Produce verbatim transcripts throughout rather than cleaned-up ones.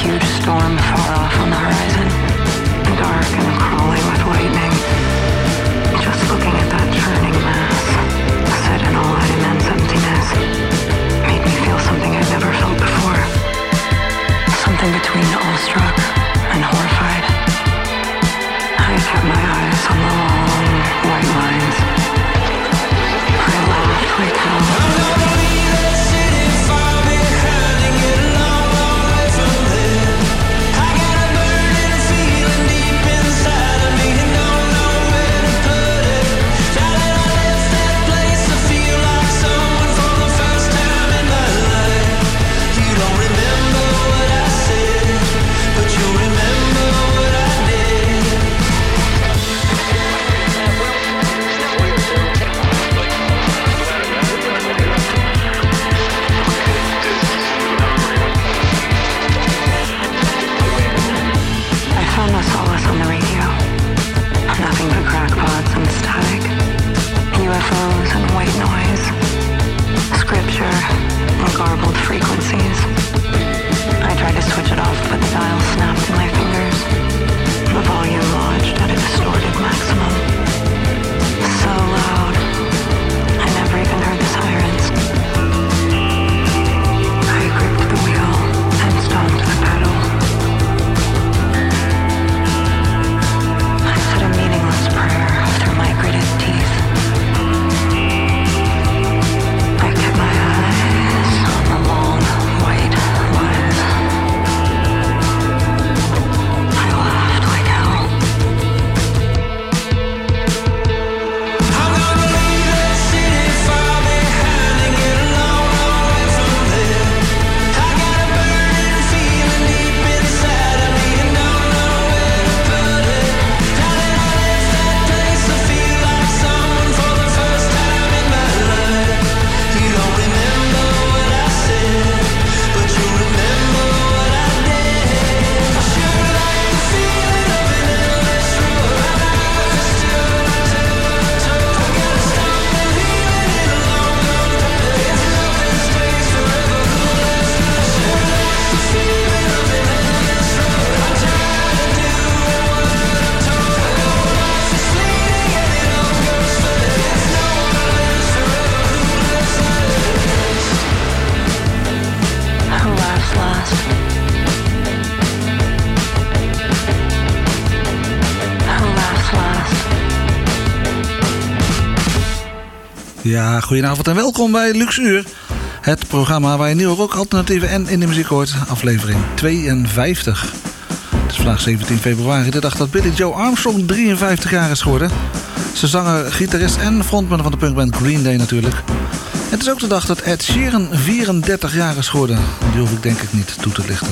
huge storm far off on the horizon, dark and crawling with lightning. Just looking at that churning mass, set in all that immense emptiness, made me feel something I'd never felt before. Something between awestruck and horrified. I kept my eyes on the long, white lines. I laughed like hell. U F Os and white noise, scripture and garbled frequencies. I tried to switch it off, but the dial snapped in my fingers. The volume lodged at a distorted maximum. So loud, I never even heard the sirens. I gripped the wheel and stomped the pedal. I said a meaningless prayer through my gritted teeth. Ja, goedenavond en welkom bij Luxuur. Het programma waar je nieuwe rock, alternatieven en in de muziek hoort. Aflevering tweeënvijftig. Het is vandaag zeventien februari, de dag dat Billie Joe Armstrong drieënvijftig jaar is geworden. Ze zanger, gitarist en frontman van de punkband Green Day natuurlijk. Het is ook de dag dat Ed Sheeran vierendertig jaar is geworden. Die hoef ik denk ik niet toe te lichten.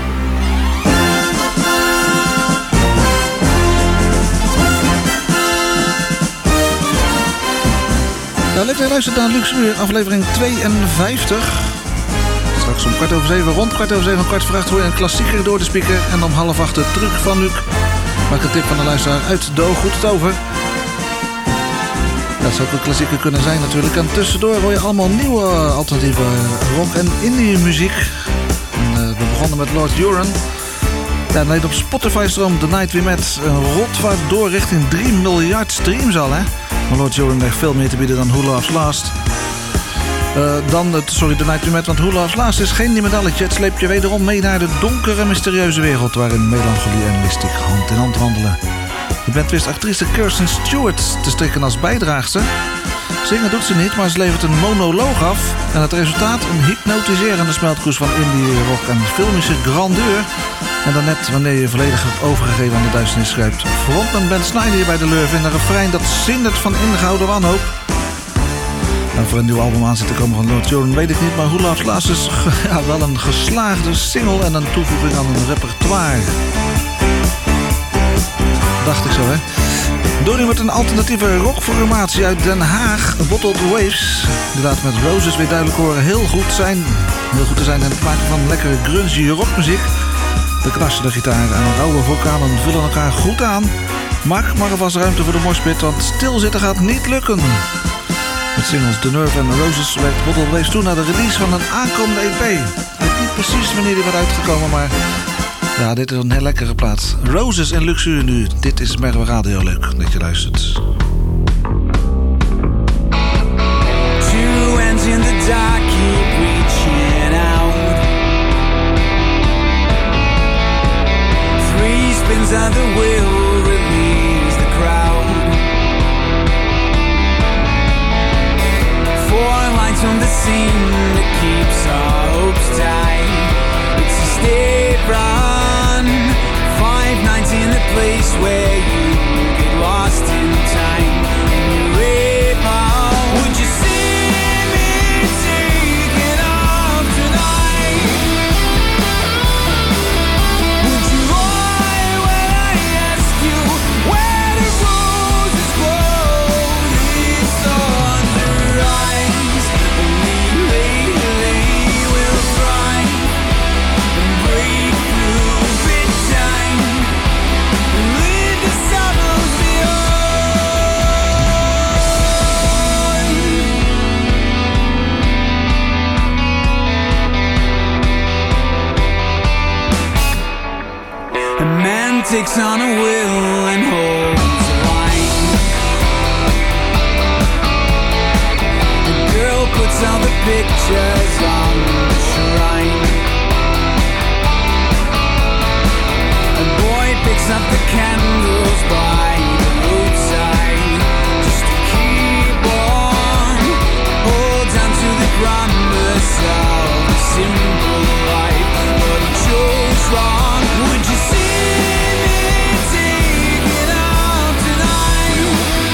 Ja, leuk dat je luistert naar Luxuur, aflevering tweeënvijftig. Straks om kwart over zeven, rond kwart over zeven, kwart voor acht hoor je een klassieker door de speaker. En om half acht de truc van Luc. Maak een tip van de luisteraar uit de Goed het Over. Dat zou ook een klassieker kunnen zijn natuurlijk. En tussendoor hoor je allemaal nieuwe alternatieve rock- en indie muziek. En, uh, we begonnen met Lord Huron. Ja, en op Spotify stroomt The Night We Met een rotvaart door richting drie miljard streams al, hè. Maar Lord Huron heeft veel meer te bieden dan Who Loves Last. Uh, dan, het, sorry, The Night We Met, want Who Loves Last is geen niemendalletje. Het sleept je wederom mee naar de donkere, mysterieuze wereld waarin melancholie en mystiek hand in hand wandelen. De band wist actrice Kirsten Stewart te strikken als bijdraagster. Zingen doet ze niet, maar ze levert een monoloog af. En het resultaat een hypnotiserende smeltkroes van indie rock en filmische grandeur. En dan net wanneer je volledig hebt overgegeven aan de duisternis schrijft frontman Ben Snyder bij de Lurve in een refrein dat zindert van ingehouden wanhoop. En voor een nieuw album aan zit te komen van Lord Huron weet ik niet, maar Who Loves Last is ja, wel een geslaagde single en een toevoeging aan een repertoire. Dacht ik zo, hè. Door nu met een alternatieve rockformatie uit Den Haag, Bottled Waves. Die laat met Roses weer duidelijk horen heel goed zijn. Heel goed te zijn in het maken van lekkere grungy rockmuziek. De knarsende gitaar en rauwe vocalen vullen elkaar goed aan. Maak maar alvast ruimte voor de moshpit, want stilzitten gaat niet lukken. Met singles The Nerve en Roses werkt Bottled Waves toe naar de release van een aankomende E P. Het precies wanneer die werd uitgekomen, maar ja, dit is een heel lekkere plaat. Roses en Luxuur nu. Dit is Merwe Radio. Leuk dat je luistert. Two ends in the dark keep reaching out. Three spins of the wheel release the crowd. Four lights on the scene that keeps our hopes tight. It's a state run. Five nights in the place where you get lost in time. And you rape out. Would you see me take it off tonight? Would you lie when I ask you where the roses grow? These thorns arise, and we lately will thrive and break through big time and leave the sorrows behind. A man takes on a will and holds a line. A girl puts all the pictures on the shrine. A boy picks up the candles by the roadside just to keep warm. Holds on to the promise of a simple life, but he chose wrong. Would you see me take it off tonight?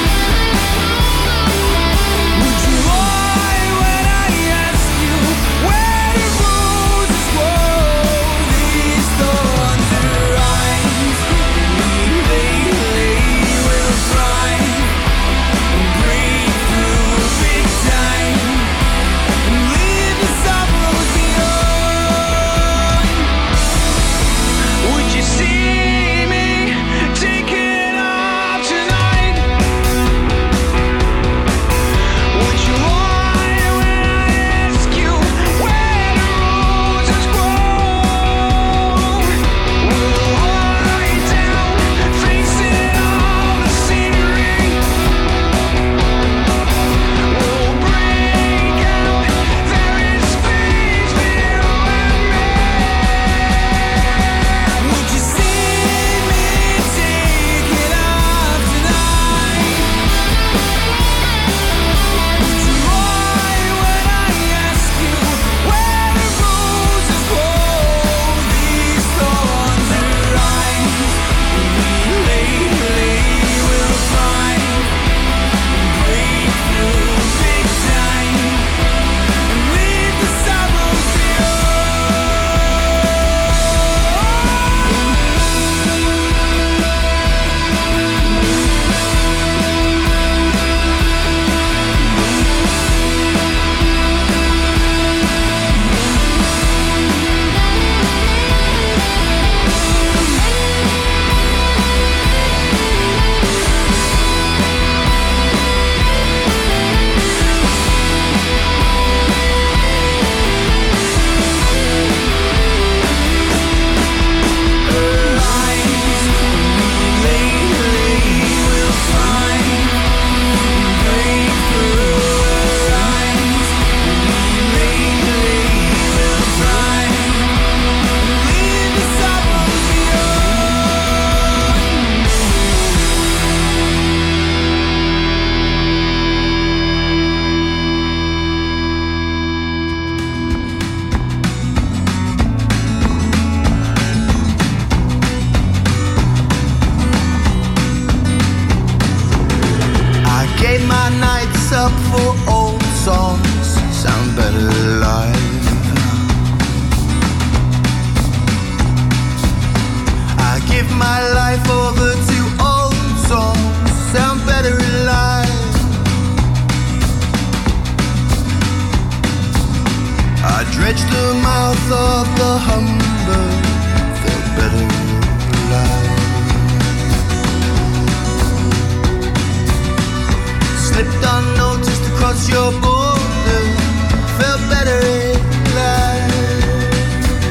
Would you lie when I ask you where the roses grow? These thorns arise, and we lately will thrive and break through big time and leave the sorrows behind. Would you see me take it off tonight? Would you lie when I ask you where the roses grow? We'll lie down, facing all the scenery. We'll break out, there is space for you and me. Would you see me take it off tonight? Would you lie when I ask you where the roses grow? These thorns arise, and we lately will thrive and break through big time and leave the sorrows behind. I gave my nights up for old songs, sound better live. I give my life over to old songs, sound better alive. I dredged the mouth of the Humber, felt better alive. Slipped unnoticed across your border, felt better alive.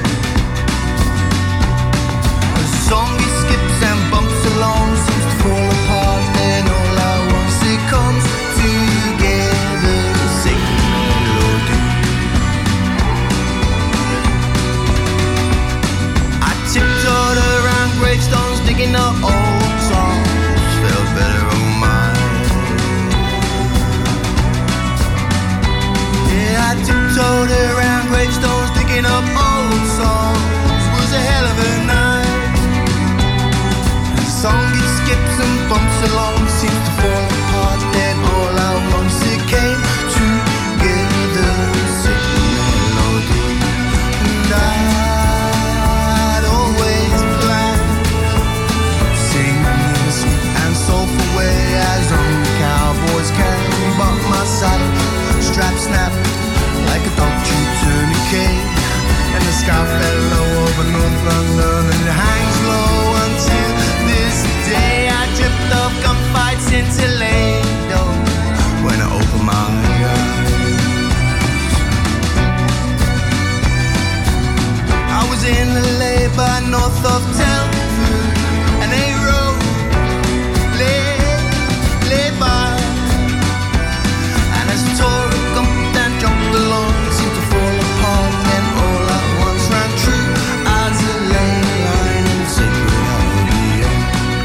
was in a lay-by north of Telford, and they rode, lay, lay by. And as the Torah gumped and jumped along, seemed to fall apart, and all at once ran true as a lane line in sacred Albion.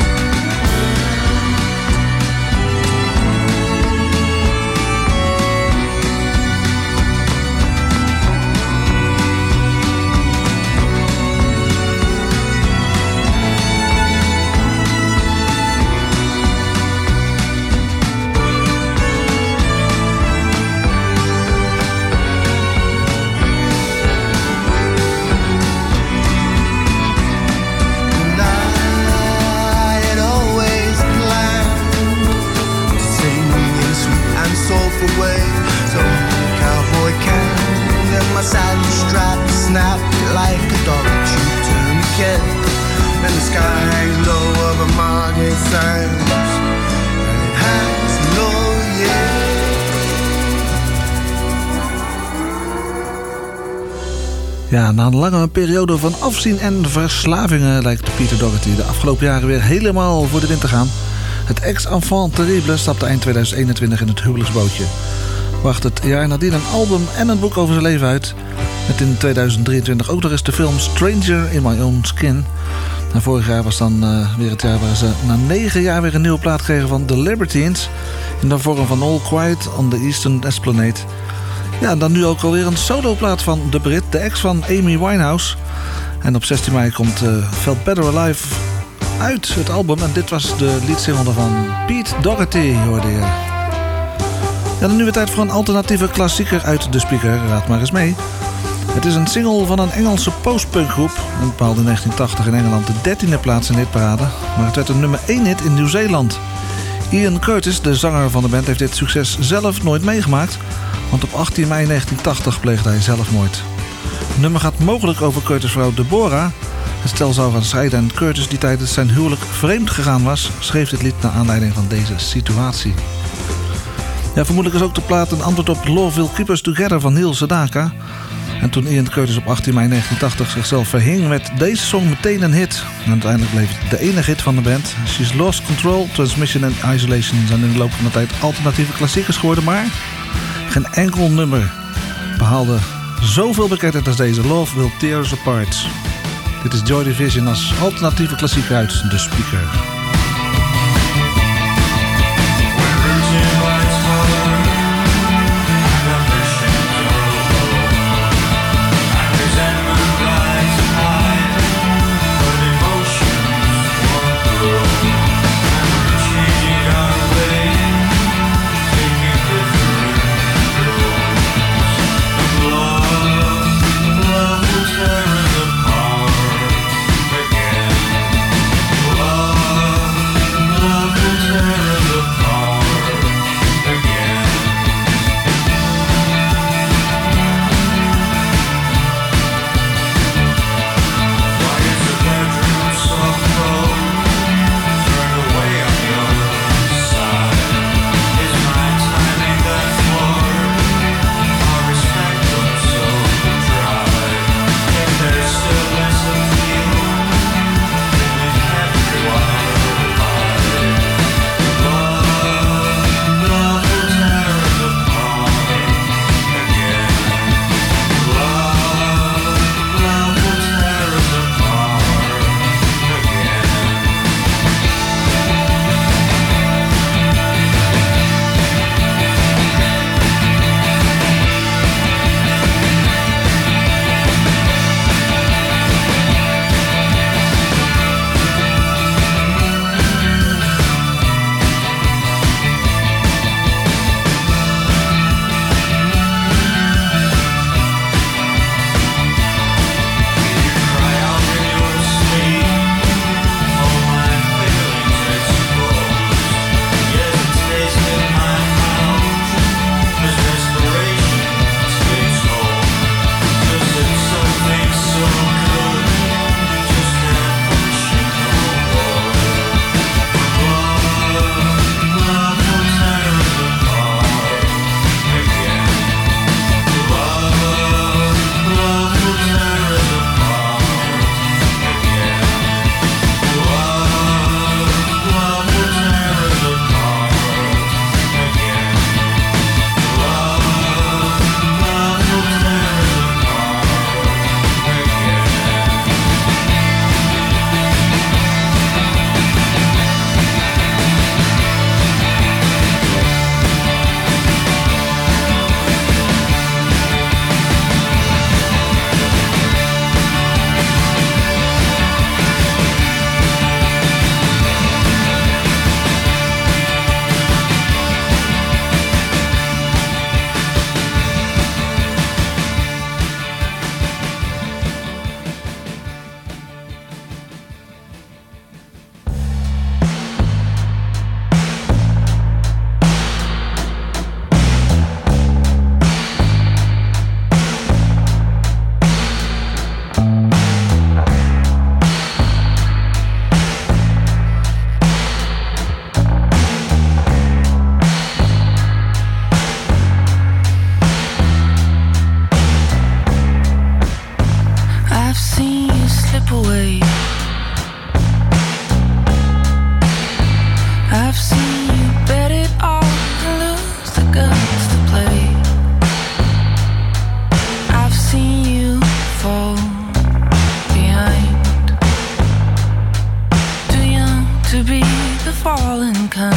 Way. So cowboy can and my saddle strap snapped like a dog chew tourniquet. And the sky hangs low over Margate Sands, and it hangs low, yeah. Ja, na een lange periode van afzien en verslavingen lijkt Peter Doherty de afgelopen jaren weer helemaal voor de wind te gaan. Het ex-enfant terrible stapte eind tweeduizend eenentwintig in het huwelijksbootje. Bracht het jaar nadien een album en een boek over zijn leven uit. Met in tweeduizend drieëntwintig ook nog eens de film Stranger in My Own Skin. En vorig jaar was dan uh, weer het jaar waar ze na negen jaar weer een nieuwe plaat kregen van The Libertines. In de vorm van All Quiet on the Eastern Esplanade. Ja, en dan nu ook alweer een soloplaat van de Brit, de ex van Amy Winehouse. En op zestien mei komt uh, Felt Better Alive uit het album. En dit was de leadsingle van Pete Doherty, hoorde je. Ja, dan nu weer tijd voor een alternatieve klassieker uit de speaker. Raad maar eens mee. Het is een single van een Engelse postpunkgroep. En behaalde in negentien tachtig in Engeland de dertiende plaats in de hitparade. Maar het werd een nummer één hit in Nieuw-Zeeland. Ian Curtis, de zanger van de band, heeft dit succes zelf nooit meegemaakt. Want op achttien mei negentien tachtig pleegde hij zelfmoord. Het nummer gaat mogelijk over Curtis' vrouw Deborah. Het stel zou gaan scheiden en Curtis, die tijdens zijn huwelijk vreemd gegaan was, schreef dit lied naar aanleiding van deze situatie. Ja, vermoedelijk is ook de plaat een antwoord op Love Will Keep Us Together van Neil Sedaka. En toen Ian Curtis op achttien mei negentien tachtig zichzelf verhing, werd deze song meteen een hit. En uiteindelijk bleef het de enige hit van de band. She's Lost Control, Transmission en Isolation zijn in de loop van de tijd alternatieve klassiekers geworden, maar geen enkel nummer behaalde zoveel bekendheid als deze. Love Will Tear Us Apart. Dit is Joy Division als alternatieve klassieker uit de speaker. Love seen you slip away. I've seen you bet it all and lose the guts to play. I've seen you fall behind, too young to be the fallen kind.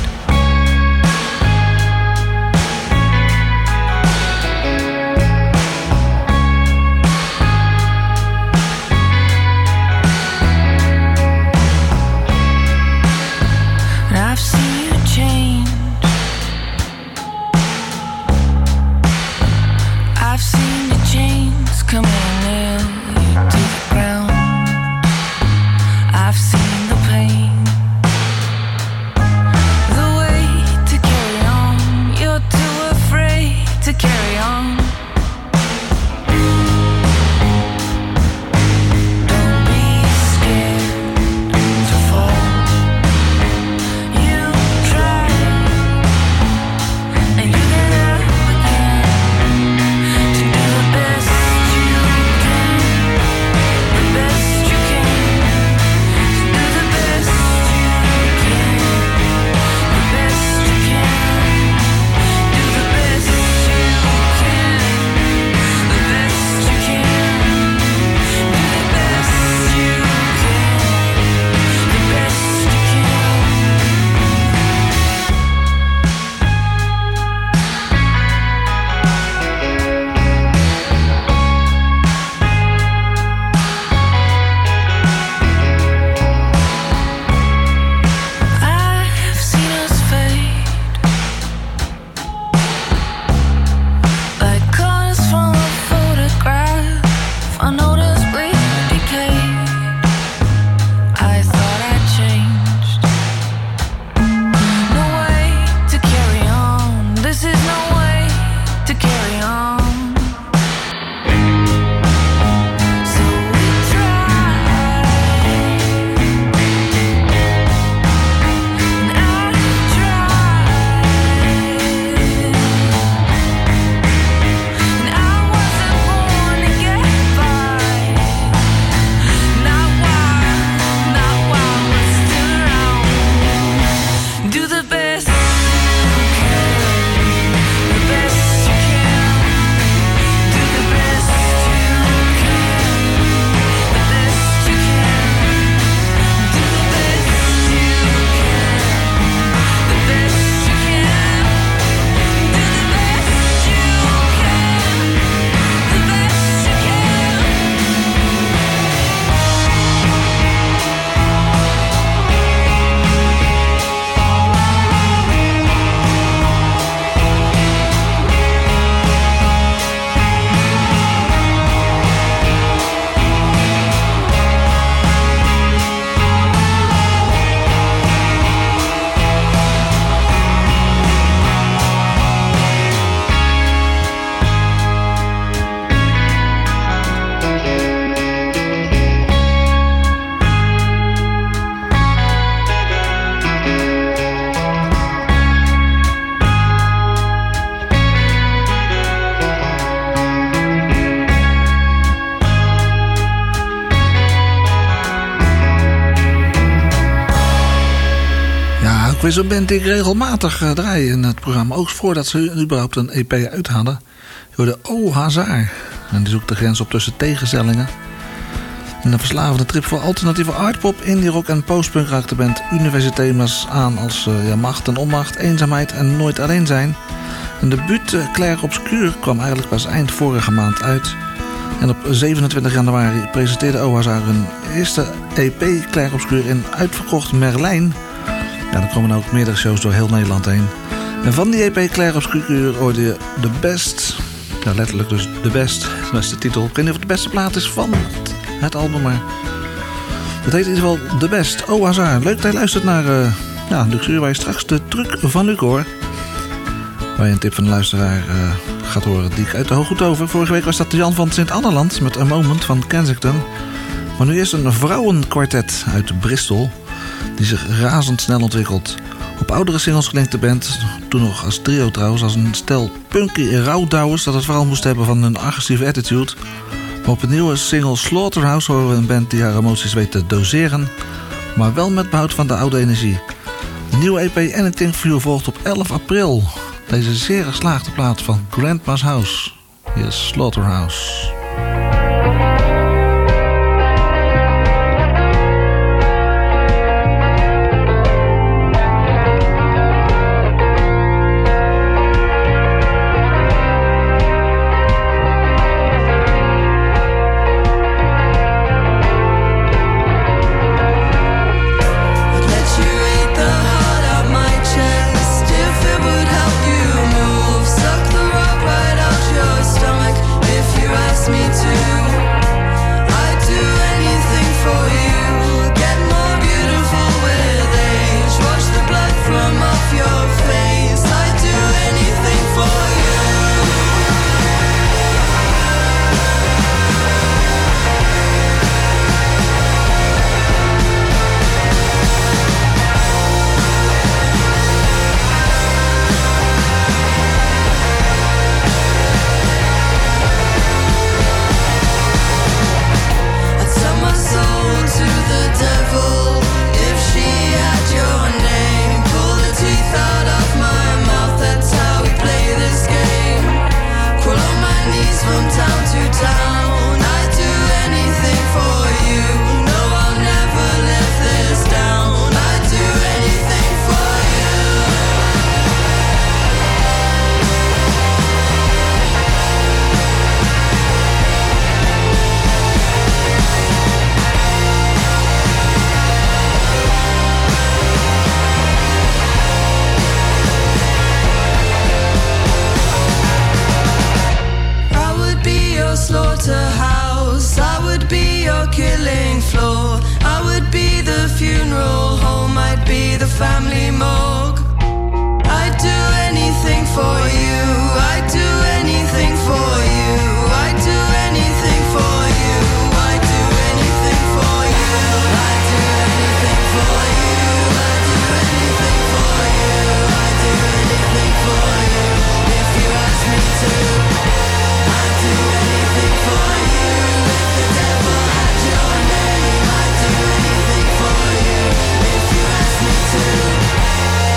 ook weer zo'n band die ik regelmatig uh, draai in het programma. Ook voordat ze überhaupt een E P uit hadden. Je hoorde O Hazard. En die zoekt de grens op tussen tegenstellingen. En een verslavende trip voor alternatieve artpop, indie rock en postpunk raakt de band universithema's aan als uh, ja, macht en onmacht, eenzaamheid en nooit alleen zijn. Een debuut uh, Clair Obscur kwam eigenlijk pas eind vorige maand uit. En op zevenentwintig januari presenteerde O Hazard hun eerste E P Clair Obscur in uitverkocht Merlijn. Ja, er komen ook meerdere shows door heel Nederland heen. En van die E P Clair Obscur hoorde je The Best. Ja, letterlijk dus The Best. Dat is de titel. Ik weet niet of het de beste plaat is van het, het album, maar het heet in ieder geval The Best. O Hazard. Leuk dat je luistert naar uh, ja, Luxuur, waar je straks de truc van Luc hoort. Waar je een tip van de luisteraar uh, gaat horen die ik uit de hooghoed over. Vorige week was dat Jan van Sint-Anneland met A Moment van Kensington. Maar nu is een vrouwenkwartet uit Bristol die zich razendsnel ontwikkelt. Op oudere singles klinkt de band, toen nog als trio trouwens, als een stel punky rouwdouwers dat het vooral moest hebben van een agressieve attitude. Op een nieuwe single Slaughterhouse horen we een band die haar emoties weet te doseren, maar wel met behoud van de oude energie. De nieuwe E P Anything For You volgt op elf april. Deze zeer geslaagde plaat van Grandma's House. Hier is Slaughterhouse. If you ask me to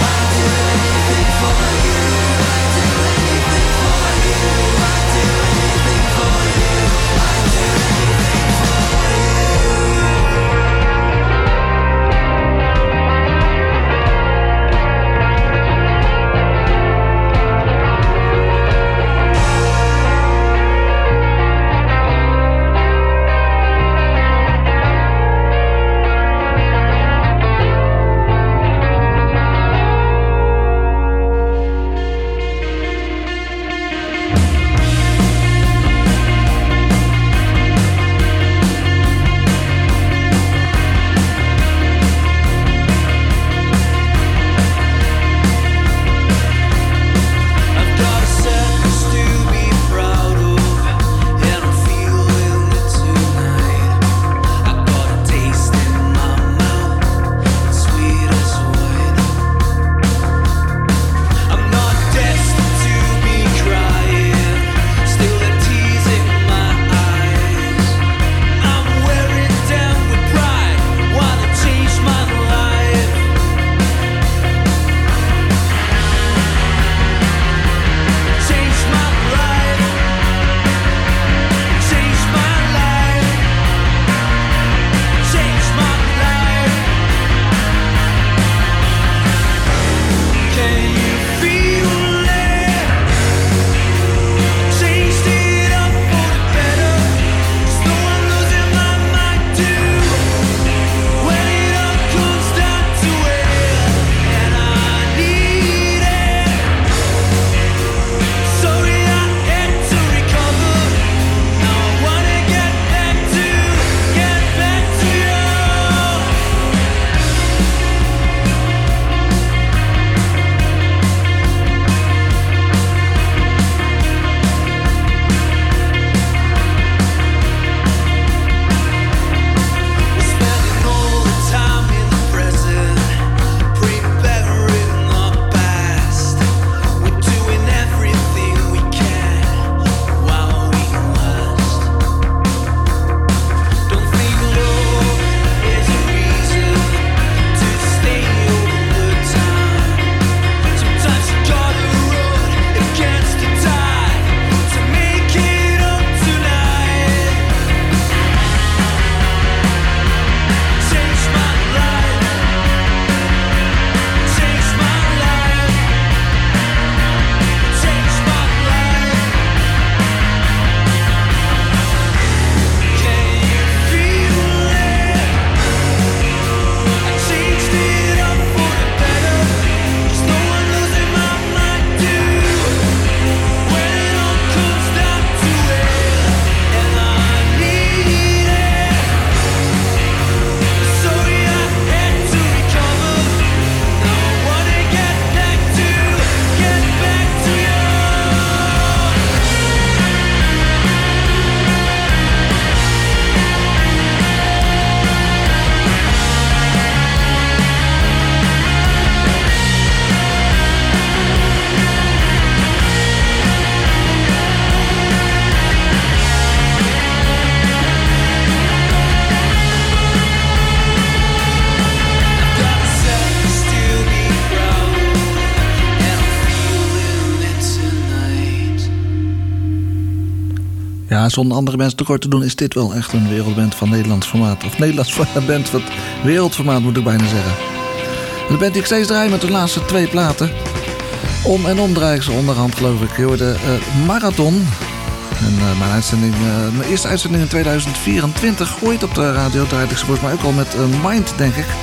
Ja, zonder andere mensen tekort te doen is dit wel echt een wereldband van Nederlands formaat. Of Nederlands band van wereldformaat moet ik bijna zeggen. De band die ik steeds draai met de laatste twee platen. Om en om draai ik ze onderhand, geloof ik. Je hoorde uh, Marathon. En uh, mijn, uitzending, uh, mijn eerste uitzending in tweeduizend vierentwintig. Ooit op de radio draaide ik ze volgens mij ook al met uh, Mind, denk ik.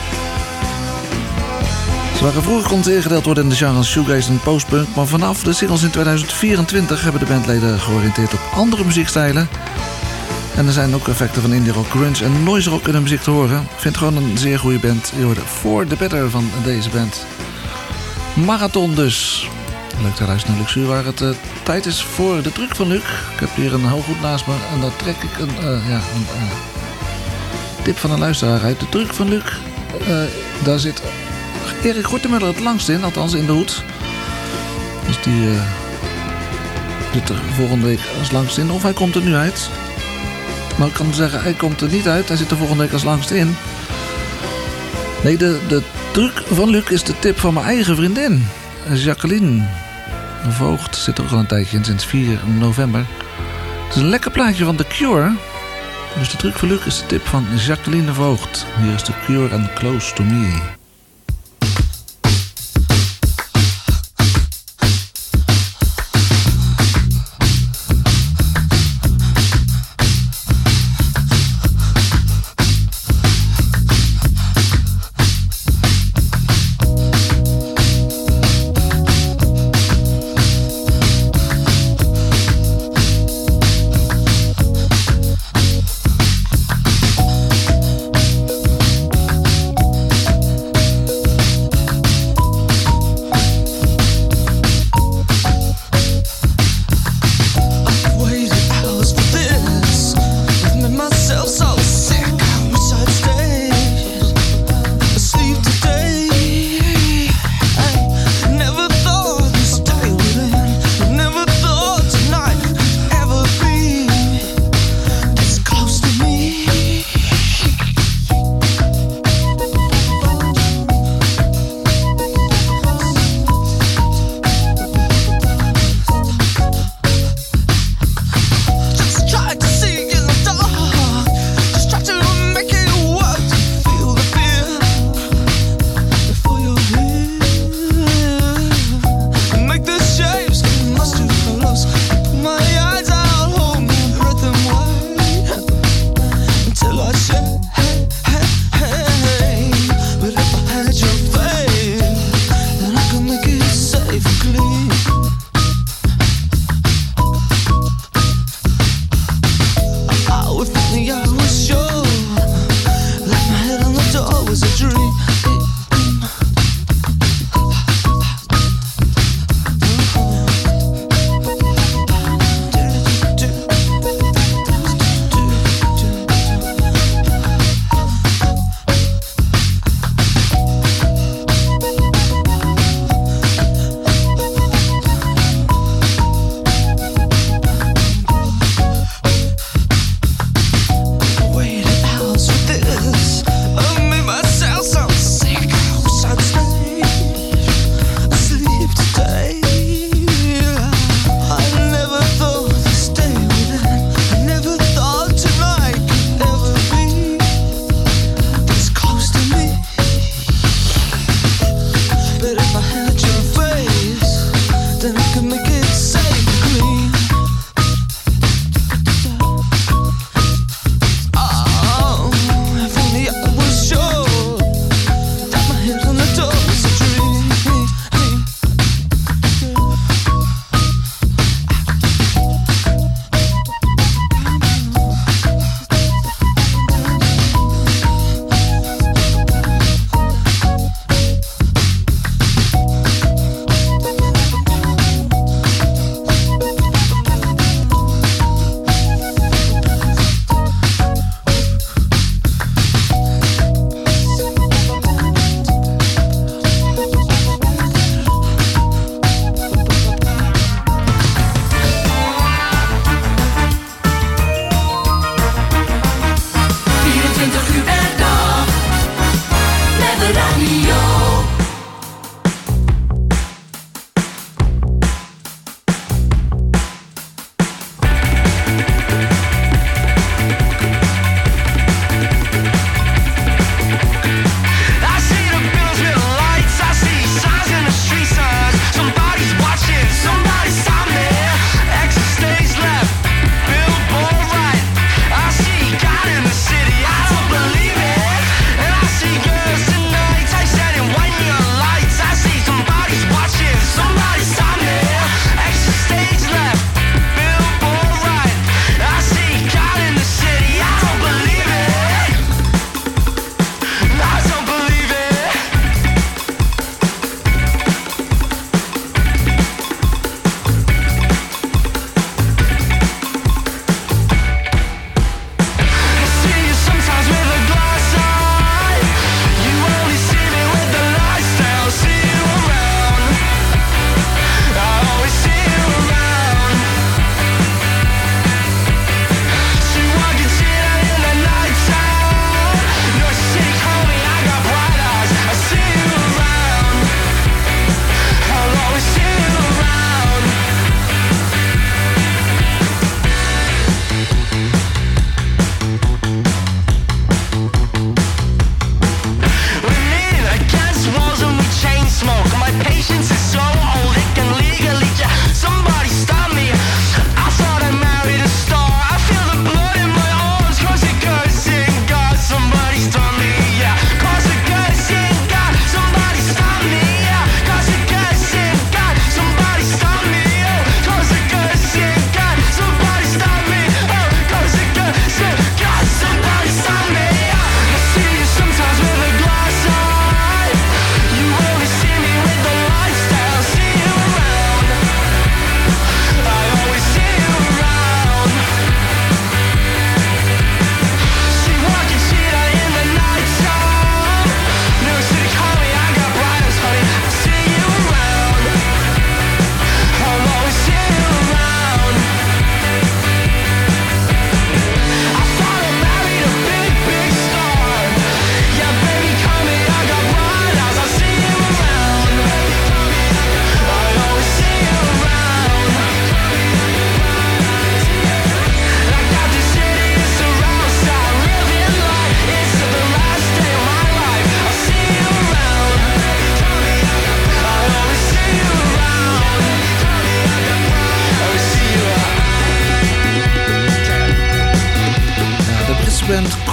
Ze waren vroeger konden ingedeeld worden in de genres shoegaze en postpunk. Maar vanaf de singles in tweeduizend vierentwintig hebben de bandleden georiënteerd op andere muziekstijlen. En er zijn ook effecten van indie rock, grunge en noise rock in de muziek te horen. Ik vind het gewoon een zeer goede band. Je hoorde For The Better van deze band. Marathon dus. Leuk te luisteren naar Luxuur waar het uh, tijd is voor de truc van Luc. Ik heb hier een hooghoed naast me en daar trek ik een, uh, ja, een uh, tip van een luisteraar uit. De truc van Luc, uh, daar zit Erik Gortemuller het langst in, althans in de hoed. Dus die uh, zit er volgende week als langst in. Of hij komt er nu uit. Maar ik kan zeggen, hij komt er niet uit. Hij zit er volgende week als langst in. Nee, de, de truc van Luc is de tip van mijn eigen vriendin. Jacqueline Voogd zit er ook al een tijdje in, sinds vier november. Het is een lekker plaatje van The Cure. Dus de truc van Luc is de tip van Jacqueline Voogd. Hier is The Cure en Close To Me.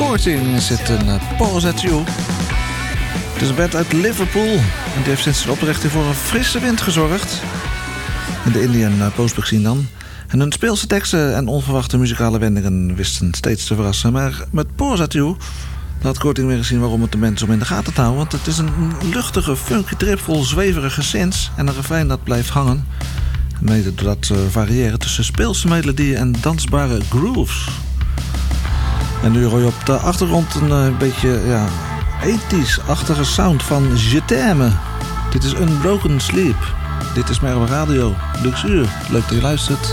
Courting zit een uh, Pause at You. Het is een band uit Liverpool en die heeft sinds zijn oprichting voor een frisse wind gezorgd. In de Indian uh, postpunk scene dan. En hun speelse teksten en onverwachte muzikale wendingen wisten steeds te verrassen. Maar met Pause at You had Courting weer gezien waarom het de mensen om in de gaten te houden. Want het is een luchtige, funky trip vol zweverige synths en een refrein dat blijft hangen. Mede doordat uh, variëren tussen speelse melodieën en dansbare grooves. En nu hoor je op de achtergrond een uh, beetje ja, ethisch-achtige sound van Je t'aime. Dit is Unbroken Sleep. Dit is Merwe Radio, Luxuur. Leuk dat je luistert.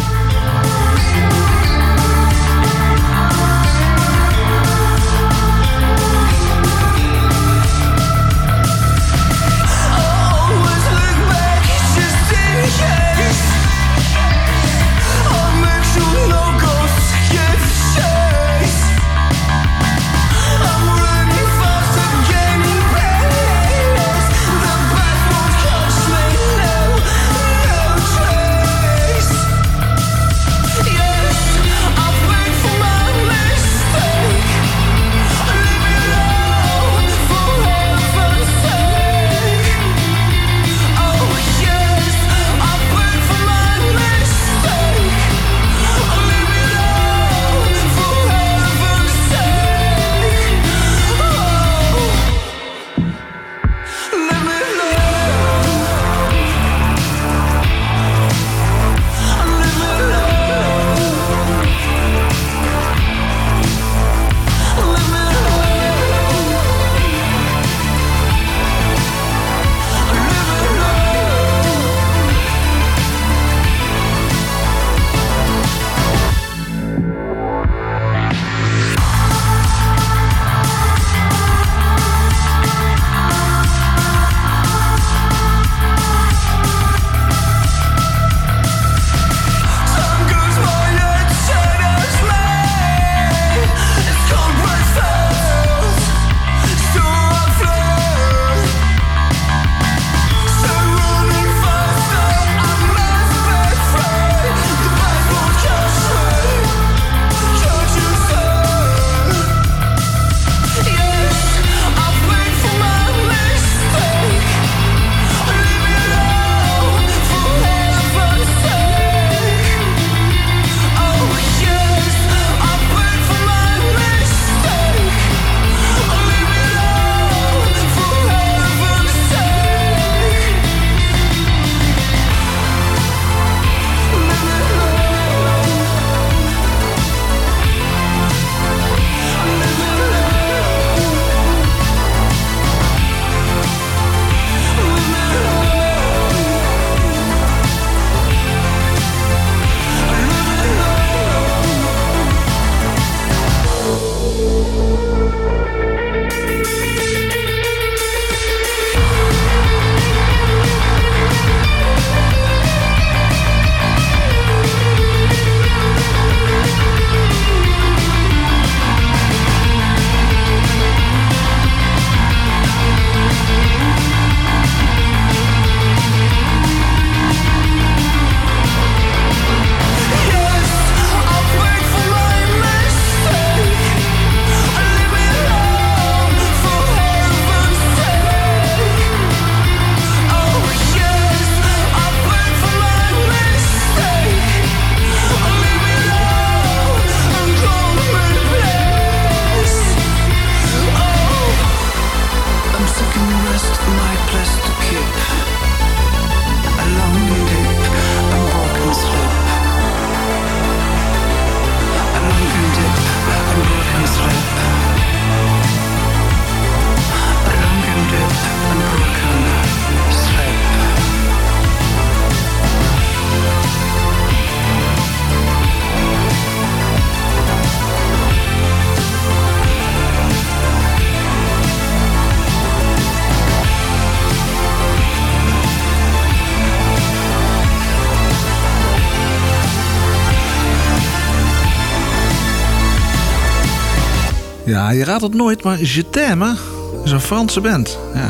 Ja, je raadt het nooit, maar Je t'aime is een Franse band. Ja.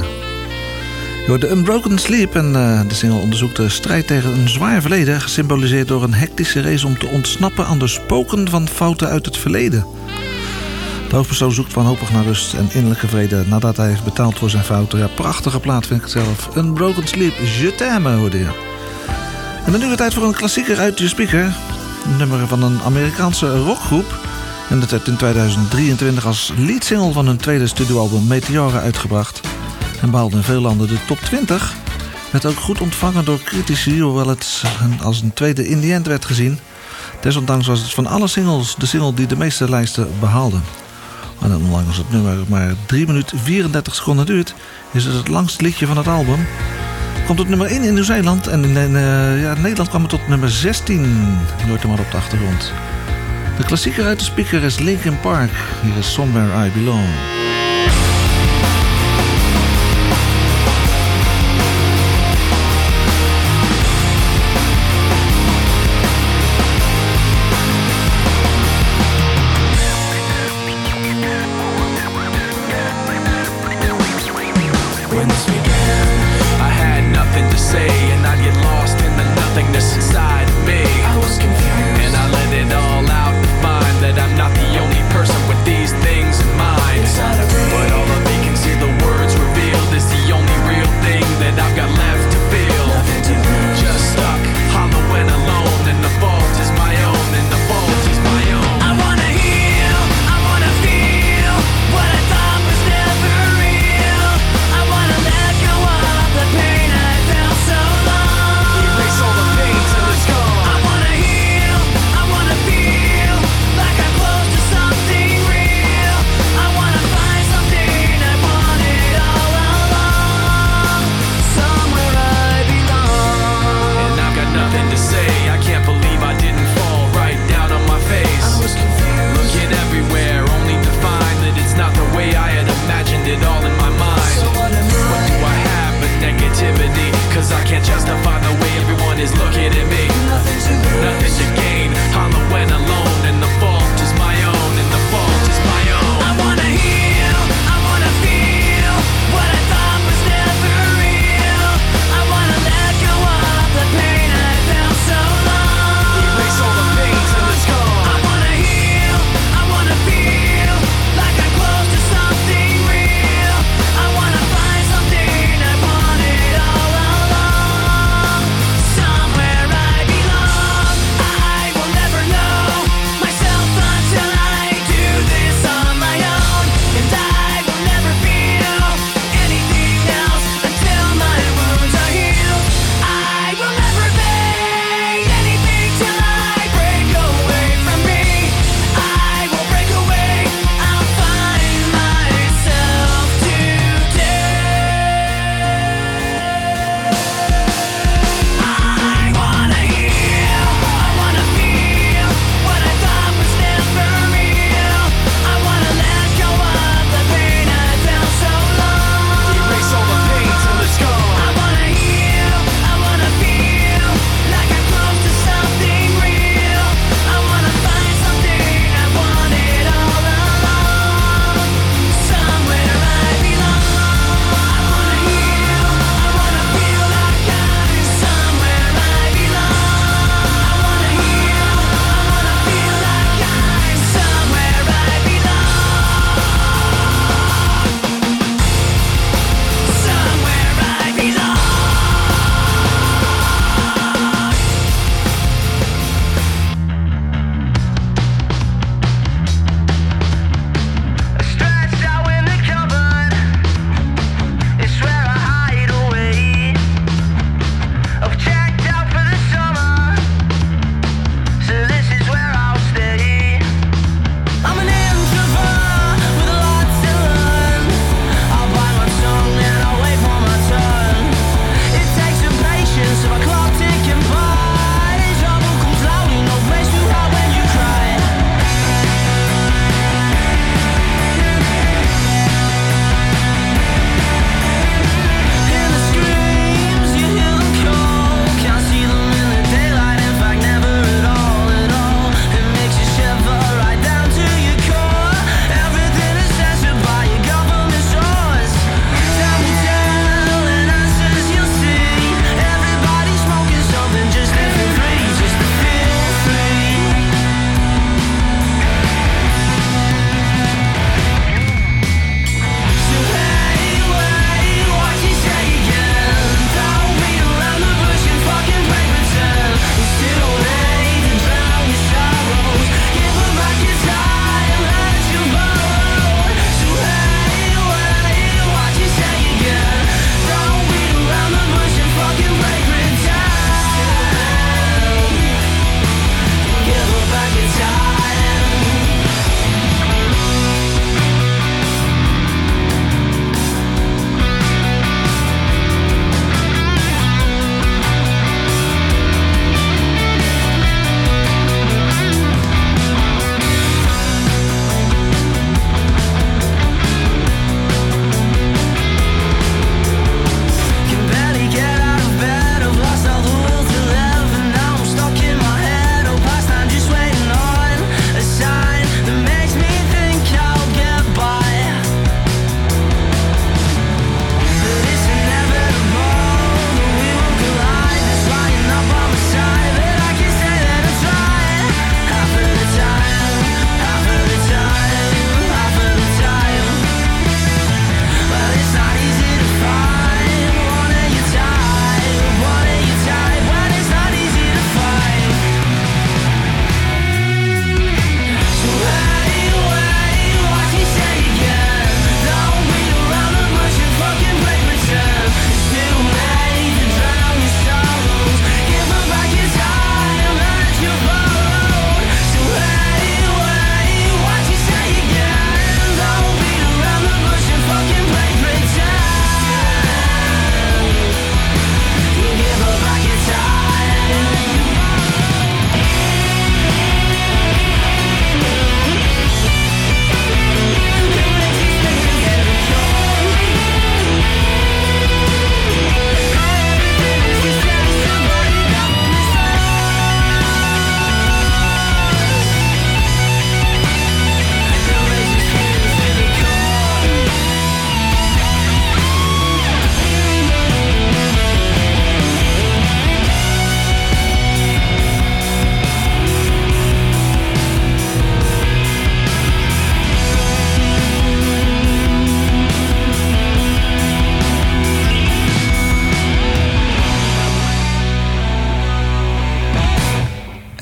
Je hoort de Unbroken Sleep en uh, de single onderzoekt de strijd tegen een zwaar verleden, gesymboliseerd door een hectische race om te ontsnappen aan de spoken van fouten uit het verleden. De hoofdpersoon zoekt wanhopig naar rust en innerlijke vrede nadat hij heeft betaald voor zijn fouten. Ja, prachtige plaat vind ik het zelf. Een Broken Sleep, Je t'aime, hoorde je. En dan nu weer tijd voor een klassieker uit je speaker. Een nummer van een Amerikaanse rockgroep. En dat werd in tweeduizend drieëntwintig als leadsingle van hun tweede studioalbum Meteora uitgebracht. En behaalde in veel landen de top twintig. Werd ook goed ontvangen door critici, hoewel het als een tweede in the end werd gezien. Desondanks was het van alle singles de single die de meeste lijsten behaalde. En ondanks het nummer maar drie minuten vierendertig seconden duurt, is het het langste liedje van het album. Komt tot nummer één in Nieuw-Zeeland en in uh, ja, Nederland kwam het tot nummer zestien. Je hoort hem maar op de achtergrond. De klassieker uit de speaker is Linkin Park. Hier is Somewhere I Belong. When this began, I had nothing to say, and I'd get lost in the nothingness inside of me. I was confused, and I let it all out to find that I'm not the only person with these things in mind. Inside of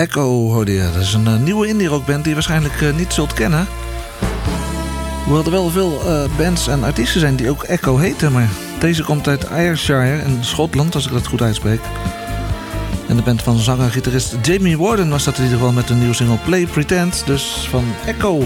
Echo hoorde je. Dat is een uh, nieuwe indie rockband die je waarschijnlijk uh, niet zult kennen. Hoewel er wel veel uh, bands en artiesten zijn die ook Echo heten. Maar deze komt uit Ayrshire in Schotland, als ik dat goed uitspreek. En de band van zanger-gitarist Jamie Warden was dat in ieder geval met een nieuwe single Play Pretend. Dus van Echo.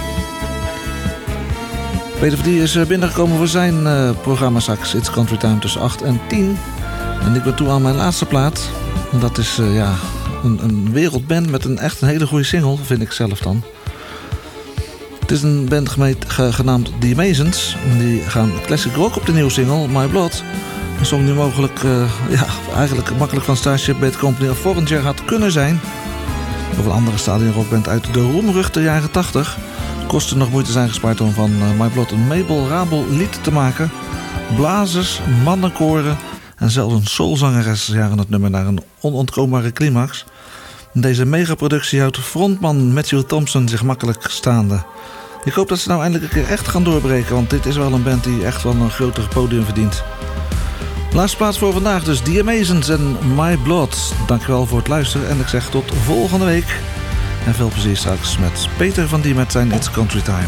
Peter Verdie is binnengekomen voor zijn uh, programma straks. It's Country Time tussen acht en tien. En ik ben toe aan mijn laatste plaat. En dat is uh, ja, een, een wereldband met een echt een hele goede single, vind ik zelf dan. Het is een band gemeet, ge, genaamd The Amazons. Die gaan classic rock op de nieuwe single My Blood. Een song die mogelijk uh, ja, eigenlijk makkelijk van Starship Bad Company of Foreigner had kunnen zijn. Of een andere stadionrockband uit de roemruchte jaren tachtig. Kostte nog moeite zijn gespaard om van uh, My Blood een memorabel lied te maken. Blazers, mannenkoren en zelfs een soulzangeres jaren het nummer naar een onontkoombare climax. Deze megaproductie houdt frontman Matthew Thompson zich makkelijk staande. Ik hoop dat ze nou eindelijk een keer echt gaan doorbreken, want dit is wel een band die echt wel een groter podium verdient. Laatste plaats voor vandaag dus The Amazons en My Blood. Dankjewel voor het luisteren en ik zeg tot volgende week. En veel plezier straks met Peter van Die met zijn It's Country Time.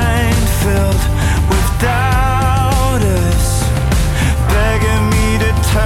Filled with doubters, begging me to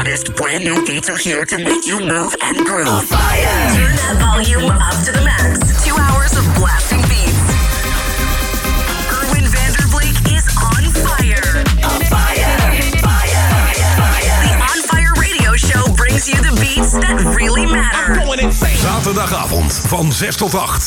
hottest brand new beats are here to make you move and groove. On fire! Turn that volume up to the max. Two hours of blasting beats. Erwin Vanderbleek is on fire. On fire! Fire! Fire! The On Fire Radio Show brings you the beats that really matter. Zaterdagavond van zes tot acht.